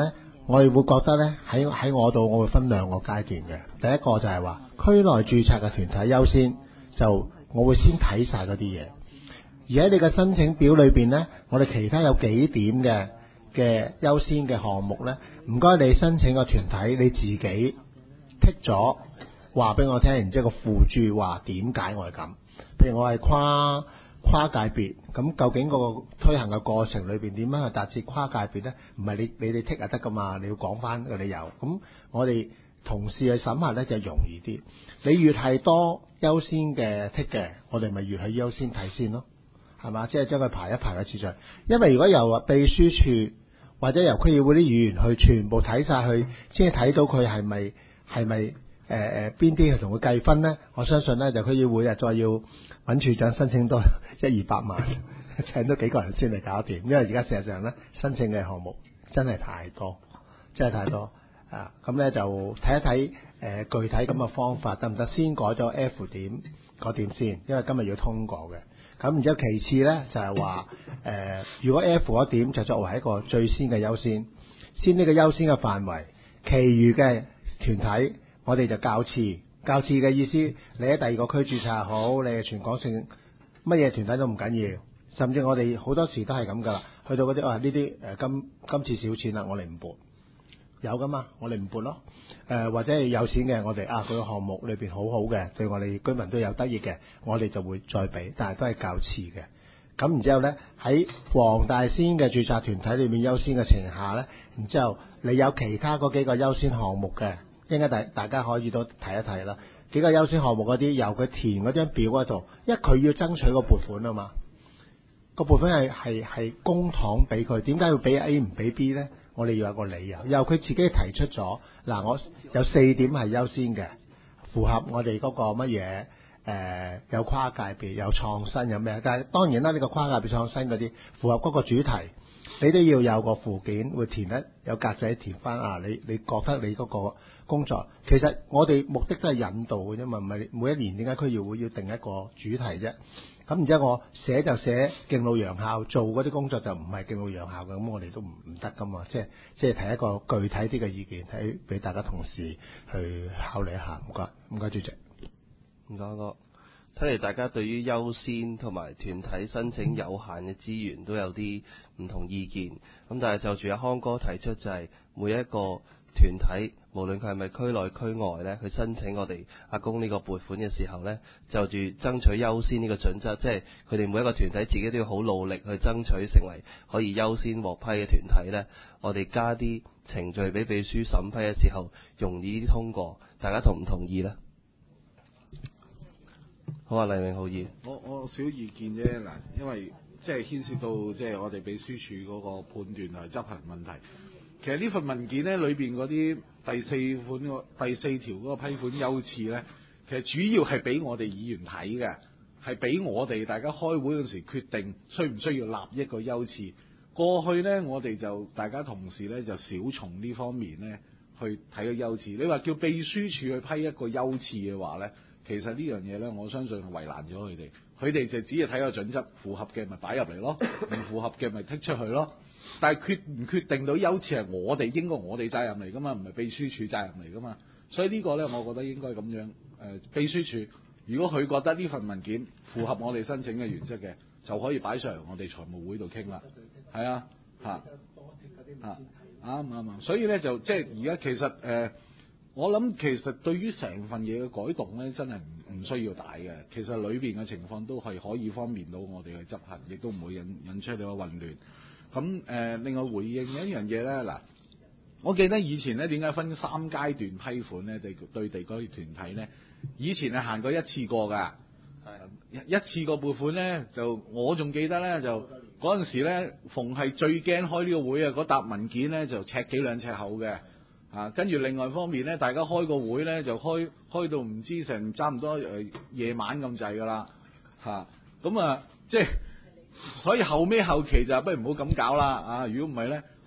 我哋會覺得咧喺喺我度，我會分兩個階段嘅。第一個就係話區內註冊嘅團體優先，就我會先睇晒嗰啲嘢。而喺你嘅申請表裏邊咧，我哋其他有幾點嘅嘅優先嘅項目咧，唔該你申請個團體你自己剔咗，話俾我聽，然之後個附註話點解我係咁。譬如我係跨跨界別，咁究竟個推行嘅過程裏邊點樣去達至跨界別咧？唔係你你哋剔就得噶嘛，你要講翻個理由。咁我哋同事去審核咧就容易啲。你越係多優先嘅剔嘅，我哋咪越係優先睇先咯，係嘛？即係將佢排一排嘅次序。因為如果由秘書處或者由區議會啲議員去全部睇晒去，先至睇到佢係咪係咪誒誒邊啲係同佢計分咧？我相信咧就區議會啊，再要揾處長申請多一二百萬，請多幾個人先嚟搞掂。因為而家事實上咧申請嘅項目真係太多，真係太多啊！咁咧就睇一睇誒、呃、具體咁嘅方法得唔得？先改咗 F 點嗰點先，因為今日要通過嘅。咁然之後其次咧就係話誒，如果 F 嗰點就作為一個最先嘅優先，先呢個優先嘅範圍，其餘嘅團體我哋就較次。較次嘅意思，你喺第二個區註冊好，你係全港性乜嘢團體都唔緊要，甚至我哋好多時都係咁噶啦。去到嗰啲啊呢啲誒今今次少錢啦，我哋唔撥，有噶嘛，我哋唔撥咯。誒、呃、或者係有錢嘅，我哋啊佢個項目裏邊好好嘅，對我哋居民都有得益嘅，我哋就會再俾，但係都係較次嘅。咁然之後咧喺黃大仙嘅註冊團體裏面優先嘅情形下咧，然之後你有其他嗰幾個優先項目嘅。應該大大家可以都睇一睇啦，幾個優先項目嗰啲由佢填嗰張表嗰度，因為佢要爭取個撥款啊嘛，個撥款係係係公帑俾佢，點解要俾 A 唔俾 B 咧？我哋要有個理由，由佢自己提出咗，嗱我有四點係優先嘅，符合我哋嗰個乜嘢誒有跨界別有創新有咩？但係當然啦，呢、這個跨界別創新嗰啲符合嗰個主題，你都要有個附件會填一有格仔填翻啊！你你覺得你嗰、那個工作其實我哋目的都係引導嘅啫嘛，唔係每一年點解區議會要定一個主題啫？咁然之後我寫就寫敬老養校，做嗰啲工作就唔係敬老養校嘅，咁我哋都唔唔得噶嘛，即係即係提一個具體啲嘅意見，睇俾大家同事去考慮一下。唔該，唔該主席。 唔該哥，睇嚟大家對於優先同埋團體申請有限嘅資源都有啲唔同意見。咁但係就住阿康哥提出就係每一個團體，無論佢係咪區內區外咧，去申請我哋阿公呢個撥款嘅時候咧，就住爭取優先呢個準則，即係佢哋每一個團體自己都要好努力去爭取成為可以優先獲批嘅團體咧。我哋加啲程序俾秘書審批嘅時候，容易啲通過。大家同唔同意咧？好啊，黎明浩議。 我我少意見啫嗱，因為即係牽涉到即係我哋秘書處嗰個判斷同執行問題。其實呢份文件咧，裏邊嗰啲第四款個第四條嗰個批款優次咧，其實主要係俾我哋議員睇嘅，係俾我哋大家開會嗰時決定需唔需要立一個優次。過去咧，我哋就大家同事咧就少從呢方面咧去睇個優次。你話叫秘書處去批一個優次嘅話咧，其實呢樣嘢咧，我相信係為難咗佢哋。佢哋就只係睇個準則，符合嘅咪擺入嚟咯，唔符合嘅咪剔出去咯。但係決唔決定到優次係我哋應該我哋責任嚟噶嘛，唔係秘書處責任嚟噶嘛。所以呢個咧，我覺得應該咁樣。誒、呃，秘書處如果佢覺得呢份文件符合我哋申請嘅原則嘅，就可以擺上嚟我哋財務會度傾啦。係啊，嚇嚇啱啱啱。所以咧就即係而家其實誒、呃，我諗其實對於成份嘢嘅改動咧，真係唔唔需要大嘅。其實裏邊嘅情況都係可以方便到我哋去執行，亦都唔會引引出到個混亂。咁誒、呃，另外回應一樣嘢咧，嗱，我記得以前咧點解分三階段批款咧？對對地區團體咧，以前係行過一次過㗎，係一次過撥款咧，就我仲記得咧，就嗰陣時咧，逢係最驚開呢個會啊，嗰沓文件咧就尺幾兩尺厚嘅，啊，跟住另外一方面咧，大家開個會咧就開開到唔知成差唔多誒、呃、夜晚咁滯㗎啦，嚇，咁啊即係。所以後尾後期就不如唔好咁搞啦啊！如果唔係咧，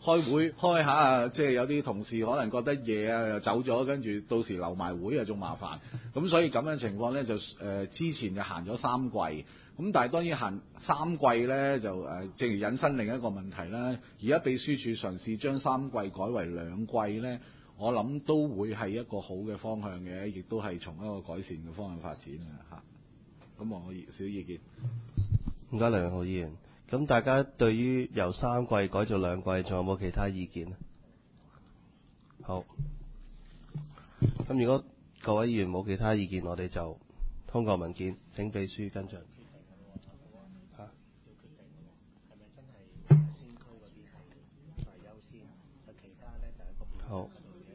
開會開下，即係有啲同事可能覺得夜啊又走咗，跟住到時留埋會啊仲麻煩。咁所以咁樣情況咧就誒、呃、之前就行咗三季，咁但係當然行三季咧就誒、呃、正如引申另一個問題啦。而家秘書處嘗試將三季改為兩季咧，我諗都會係一個好嘅方向嘅，亦都係從一個改善嘅方向發展嘅嚇。咁我少意見。 唔該，梁浩議員。咁大家對於由三季改做兩季，仲有冇其他意見？好。咁如果各位議員冇其他意見，我哋就通過文件，請秘書跟進。嚇？好。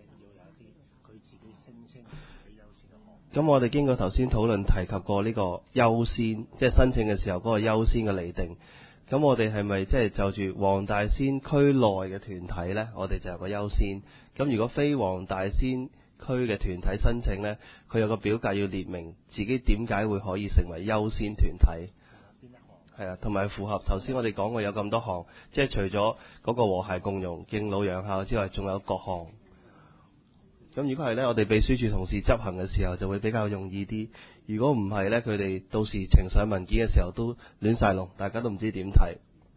咁我哋經過頭先討論提及過呢個優先，即係申請嘅時候嗰個優先嘅釐定。咁我哋係咪即係就住黃大仙區內嘅團體呢？我哋就有個優先。咁如果非黃大仙區嘅團體申請呢，佢有個表格要列明自己點解會可以成為優先團體。係啊，同埋符合頭先我哋講過有咁多項，即係除咗嗰個和諧共融、敬老養孝之外，仲有各項。咁如果係呢，我哋秘書處同事執行嘅時候就會比較容易啲。如果唔係呢，佢哋到時呈上文件嘅時候都亂晒龍，大家都唔知點睇。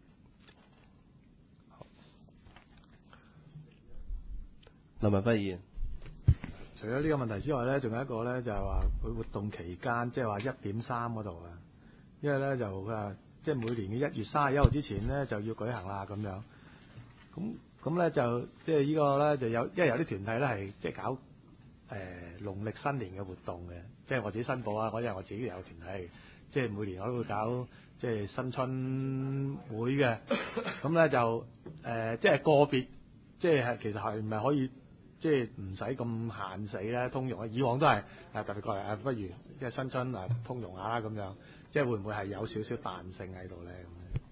林文輝議員， 除咗呢個問題之外呢，仲有一個呢，就係話佢活動期間，即係話一點三嗰度啊，因為呢，就佢話即係每年嘅一月三十一號之前呢，就要舉行啦咁樣。咁咁咧就即係呢個咧就有，因為有啲團體咧係即係搞誒、呃、農曆新年嘅活動嘅，即係我自己申報啊，我因為我自己有個團體，即係每年我都會搞即係新春會嘅，咁咧就誒、呃、即係個別，即係其實係唔係可以即係唔使咁限死咧，通融啊，以往都係誒特別過嚟啊，不如即係新春啊通融下啦咁樣，即係會唔會係有少少彈性喺度咧？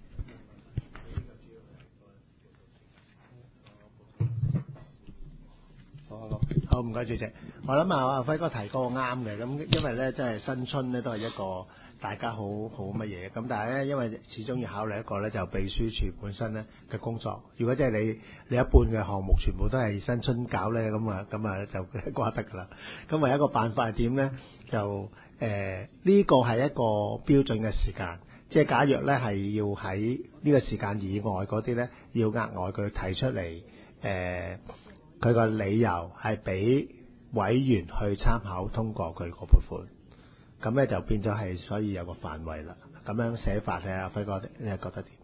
好，唔該主席。我諗啊，阿輝哥提嗰個啱嘅，咁因為咧，即係新春咧都係一個大家好好乜嘢，咁但係咧，因為始終要考慮一個咧，就秘書處本身咧嘅工作。如果即係你你一半嘅項目全部都係新春搞咧，咁啊咁啊就瓜得㗎啦。咁唯一一個辦法係點咧？就誒呢、呃呢個係一個標準嘅時間，即係假若咧係要喺呢個時間以外嗰啲咧，要額外佢提出嚟誒。呃佢個理由係俾委員去參考通過佢個撥款，咁咧就變咗係所以有個範圍啦。咁樣寫法咧，阿輝哥你係覺得點？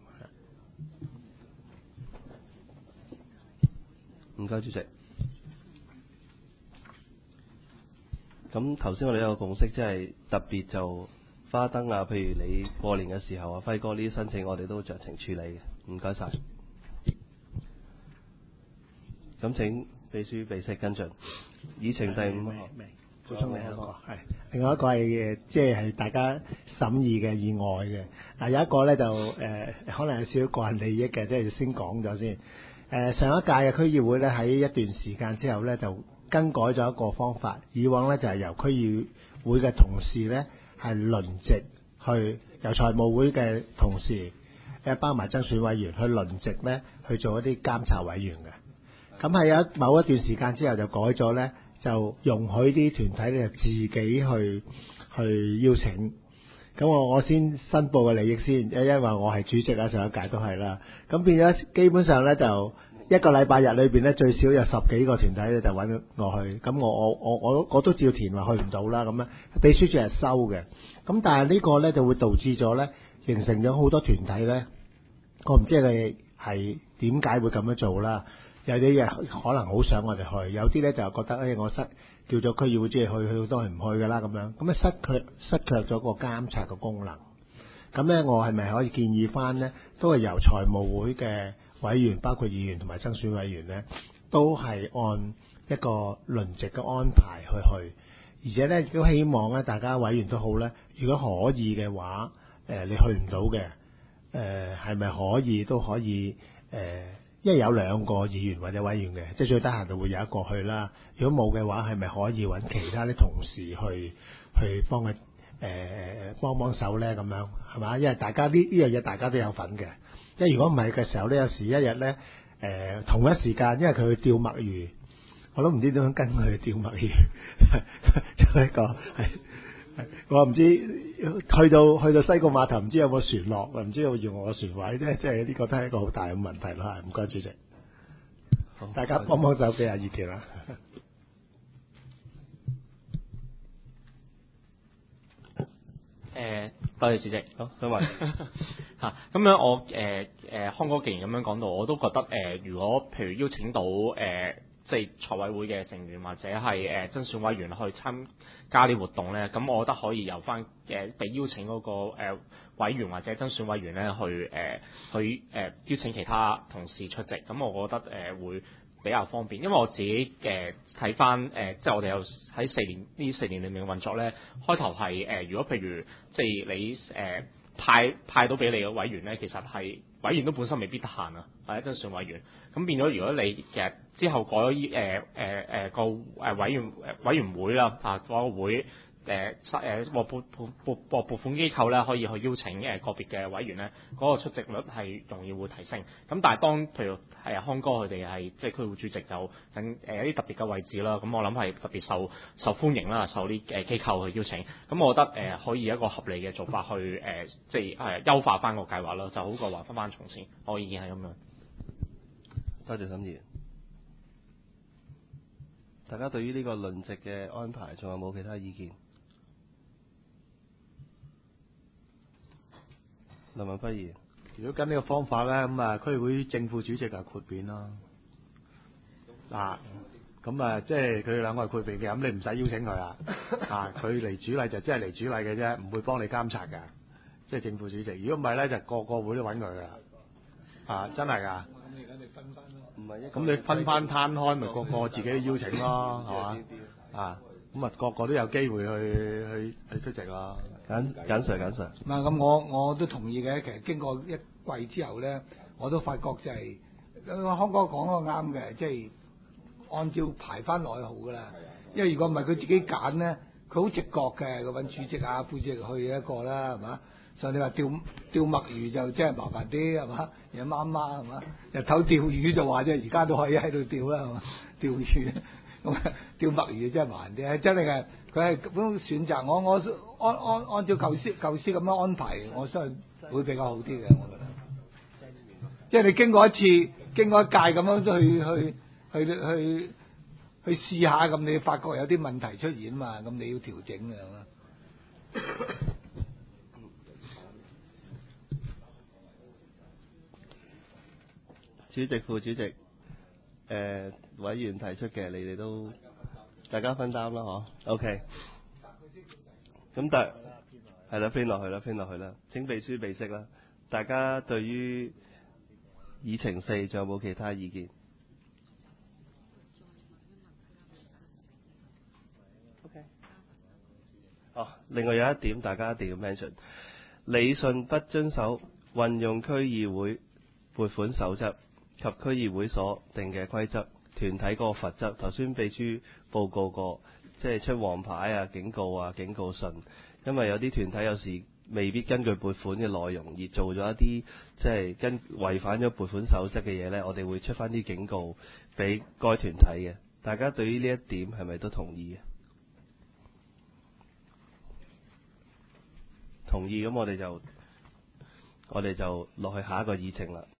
唔該，主席。咁頭先我哋有個共識，即係特別就花燈啊，譬如你過年嘅時候啊，輝哥呢啲申請我哋都酌情處理嘅。唔該晒。咁請秘書備悉跟進。議程第五項， 補充另一個係，另外一個係即係大家審議嘅以外嘅。嗱有一個咧就誒、呃、可能有少少個人利益嘅，即係先講咗先。誒、呃、上一屆嘅區議會咧喺一段時間之後咧就更改咗一個方法，以往咧就係、是、由區議會嘅同事咧係輪值去，由財務會嘅同事誒包埋爭選委員去輪值咧去做一啲監察委員嘅。咁係有某一段時間之後就改咗咧，就容許啲團體咧自己去去邀請。咁我我先申報個利益先，因因為我係主席啊，上一屆都係啦。咁變咗基本上咧就一個禮拜日裏邊咧最少有十幾個團體咧就揾我去。咁我我我我我都照填話去唔到啦。咁樣秘書處係收嘅。咁但係呢個咧就會導致咗咧形成咗好多團體咧，我唔知佢係點解會咁樣做啦。有啲嘢可能好想我哋去，有啲咧就覺得誒、哎、我失叫咗區議會主席去，去好多人唔去㗎啦咁樣，咁咧失卻失卻咗個監察嘅功能。咁咧我係咪可以建議翻咧，都係由財務會嘅委員，包括議員同埋爭選委員咧，都係按一個輪值嘅安排去去，而且咧亦都希望咧大家委員都好咧，如果可以嘅話，誒、呃、你去唔到嘅，誒係咪可以都可以誒？呃因為有兩個議員或者委員嘅，即係最得閒就會有一個去啦。如果冇嘅話，係咪可以揾其他啲同事去去幫佢誒誒幫幫手咧？咁樣係嘛？因為大家呢呢樣嘢大家都有份嘅。因為如果唔係嘅時候咧，有時一日咧呃、同一時間，因為佢去釣墨魚，我都唔知點樣跟佢去釣墨魚，就一個係。我唔知去到去到西貢碼頭，唔知有冇船落，唔知要用我船位啫，即係呢個都係一個好大嘅問題啦。唔該，主席，大家幫幫手俾下意見啦。 誒，多謝主席。 好，想問嚇咁樣我誒誒康哥既然咁樣講到，我都覺得誒、呃，如果譬如邀請到誒。呃即係財委會嘅成員或者係誒甄選委員去參加啲活動咧，咁我覺得可以由翻誒被邀請嗰個誒委員或者甄選委員咧去誒、呃、去誒邀請其他同事出席，咁我覺得誒會比較方便，因為我自己誒睇翻誒即係我哋有喺四年呢四年裏面嘅運作咧，開頭係誒如果譬如即係你誒、呃、派派到俾你嘅委員咧，其實係委員都本身未必得閒啊，或者甄選委員，咁變咗如果你其實之後改咗誒誒誒個誒委員委員會啦，啊個會誒誒獲撥撥撥撥撥款機構咧，可以去邀請誒個別嘅委員咧，嗰、那個出席率係容易會提升。咁但係當譬如係康哥佢哋係即係區會主席就等誒一啲特別嘅位置啦，咁我諗係特別受受歡迎啦，受啲誒機構去邀請。咁我覺得誒、呃、可以一個合理嘅做法去誒、呃、即係誒優化翻個計劃啦，就好過話翻翻從前。我意見係咁樣。 多謝沈議員。大家對於呢個輪值嘅安排，仲有冇其他意見？林文輝議員， 如果跟呢個方法咧，咁啊區議會正副主席就豁免啦。嗱，咁啊即係佢哋兩個係豁免嘅，咁你唔使邀請佢啦。啊，佢嚟主禮就真係嚟主禮嘅啫，唔會幫你監察㗎。即係正副主席。如果唔係咧，就個個會都揾佢㗎。啊，真係㗎。唔係，咁你分翻攤開，咪個個自己邀請咯，係嘛？啊，咁啊個個都有機會去去去出席咯。 簡簡 Sir 簡 Sir。 嗱，咁我我都同意嘅。其實經過一季之後咧，我都發覺就係、是，康哥講得啱嘅，即、就、係、是、按照排翻內號㗎啦。因為如果唔係佢自己揀咧，佢好直覺嘅，佢揾主席啊、副主席去一個啦，係嘛？所以你話釣釣墨魚就真係麻煩啲，係嘛？有媽媽係嘛？日頭釣魚就話啫，而家都可以喺度釣啦，係嘛？釣魚咁釣墨魚真係麻煩啲，真係嘅。佢係咁樣選擇，我我按按按照舊師舊師咁樣安排，我相信會比較好啲嘅，我覺得。即係你經過一次、經過一屆咁樣都去去去去去試下，咁你發覺有啲問題出現嘛，咁你要調整嘅。 主席、副主席，誒、呃、委員提出嘅，你哋都大家分擔啦，嗬 ？OK。咁但係啦，編落去啦，編落去啦。請秘書備悉啦。大家對於議程四仲有冇其他意見 ？OK。哦，另外有一點，大家一定要 mention， 理順不遵守運用區議會撥款守則及區議會所定嘅規則，團體嗰個罰則，頭先秘書報告過，即係出黃牌啊、警告啊、警告信，因為有啲團體有時未必根據撥款嘅內容而做咗一啲即係跟違反咗撥款守則嘅嘢呢，我哋會出翻啲警告俾該團體嘅。大家對於呢一點係咪都同意嘅？同意，咁我哋就我哋就落去下一個議程啦。